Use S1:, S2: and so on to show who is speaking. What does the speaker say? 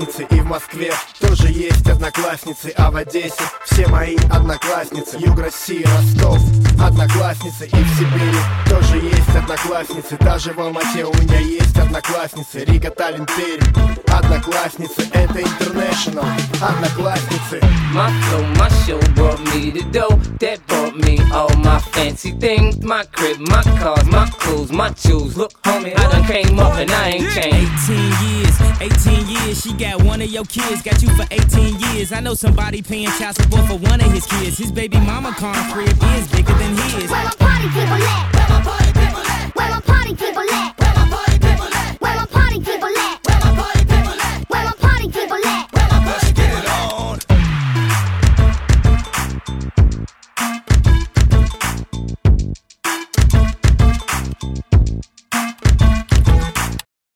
S1: одноклассницы. И в Москве тоже есть одноклассницы, а в Одессе все мои одноклассницы. Юг России, Ростов, одноклассницы. И в Сибири тоже есть одноклассницы. Даже в Алмате у меня есть одноклассницы. Рига, Таллин, Тверь, одноклассницы. Это International, одноклассницы.
S2: My flow, my show brought me the dough that brought me all my fancy things. My crib, my cars, my clothes, my shoes. Look, homie, I done came up and I ain't changed.
S3: 18 years, she got one of your kids, got you for 18 years. I know somebody paying child support for one of his kids. His baby mama car crib is bigger than his.